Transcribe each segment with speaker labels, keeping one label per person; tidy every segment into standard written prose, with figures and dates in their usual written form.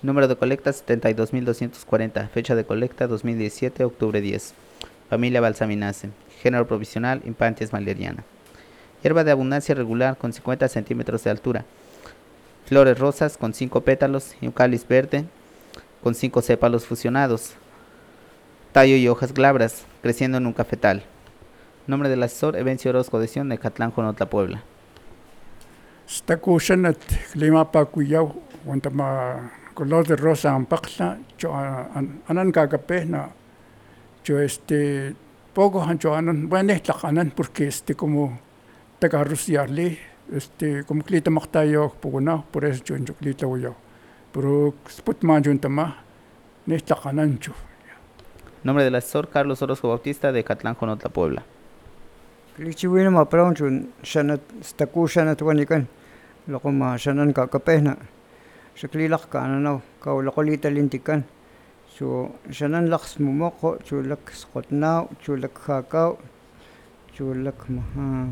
Speaker 1: Número de colecta 72.240. Fecha de colecta 2017, octubre 10. Familia Balsaminaceae. Género provisional Implantes maleriana. Hierba de abundancia regular con 50 centímetros de altura. Flores rosas con 5 pétalos y un cáliz verde con 5 sépalos fusionados. Tallo y hojas glabras, creciendo en un cafetal. Nombre del asesor, Evencio Orozco de Sion, de Catlán, Jonotla, Puebla.
Speaker 2: Stakushanat Limapa Cuyau, Guantama color de rosa ampakla, anan cagapena, poco hancho anan, bueno, anan porque como tagarrusiarle, como clita maktayo, puguna, por eso yo clita huyo. Pero sputman juntama, anancho.
Speaker 1: Nombre del asesor, Carlos Orozco Bautista, de Catlán, Jonotla, Puebla.
Speaker 3: Klichiwina ma praunchun shanat stakushanat wanikan lokoma shanan kakapehna shaklilak kananaw kawlakolita lintikan so shanan laks mumoko chulak skotnaw chulak hakaw chulak maha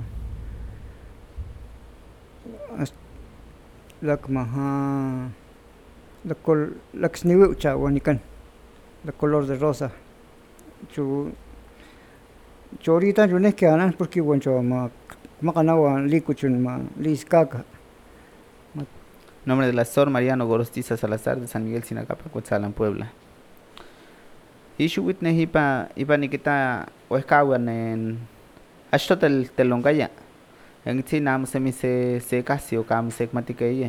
Speaker 3: lak maha lakol laksniwi cha wanikan la color de rosa chu Chorita yo que anan porque bueno makanawa likuchun ma liskaka.
Speaker 1: Nombre del asesor, Mariano Gorostiza Salazar, de San Miguel Sinacapa, Cuetzalan, Puebla. Ishuwit nehipa nikita oescawan en ashtotel telongaya. En itzi nam se casi o cam se matikeye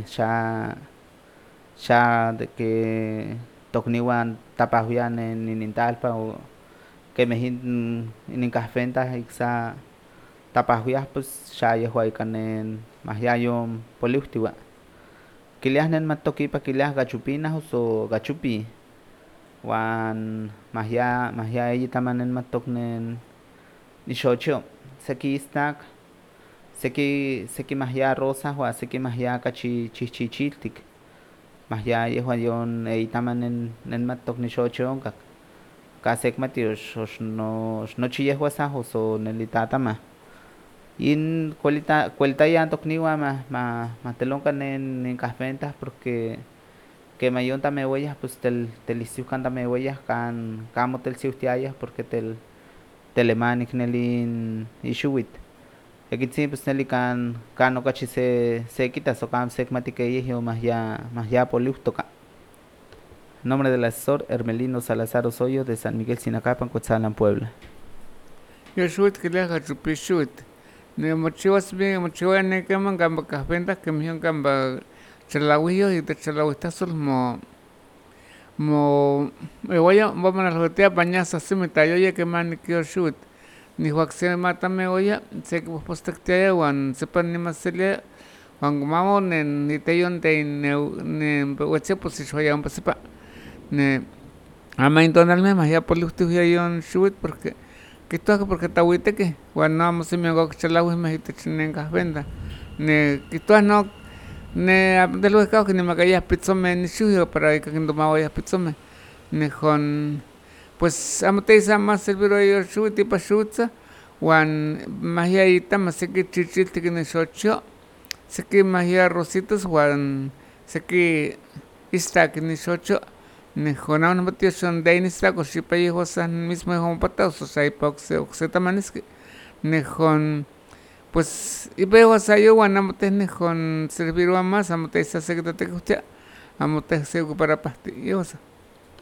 Speaker 1: ya de que tokniwan tapahuyan en Nintalpa o que me hin in cafenta ixa tapahuyas pues ya yehuaycan en mahyayom poliutiwa kiliahnen matoki pa kiliah gachupinas o gachupi wan mahya ella tamanen matoknen nishocho seki istak seki mahya rosa wa seki mahya kachi chichichiltik mahya yehuayon ella tamanen matok nishocho kasek matios no chiyehwasa o nelitatama in cuelta ya tokniwa ma teloncan en cafentas porque que mayon tame huellas pues telisiucan tame huellas can motel siutiayas porque telemanik nelin ishuwit ekitsi pues neli can okachi se quitas o can sek matikeyehio más ya poliutoka. Nombre del asesor, Hermelino Salazar Osoyo, de San Miguel Sinacapan, Cuetzalan, Puebla.
Speaker 4: Yo shuit que le haga chupi shuit. Ne mochivas bien, mochivas ne que man gamba cafentas que me gamba chalahuillos y te chalahuistazos mo me voy a vamos a los teas bañas así me tallo ya que man que shuit. Ni huaxia mata me voy sé que vos postektea wan sepan ni más selia wan gumamo ni te yon te ne huaxia pues si choya un sepa. Ne ama intonalme más ya por usted ya yon shuit porque que esto porque tahuite que cuando vamos a mi hago que chalahui me hite chinengas venda ne que tú no ne de los caos que ni me caías pizzome ni shuyo para que no me vayas pizzome ne con pues amate esa más serviro yo shuit y pa shutza wan más ya ita más sé que chichil que ne shocho sé que más ya rositas wan sé que está que ni shocho Nehona no batio son dainis la cosipa y hosan mismo home pataos o sea hipoxe oxetamanes que nehon pues y veo a sayo guanamotes nehon servir más amote esa secretaria que usted amote se para pastillosa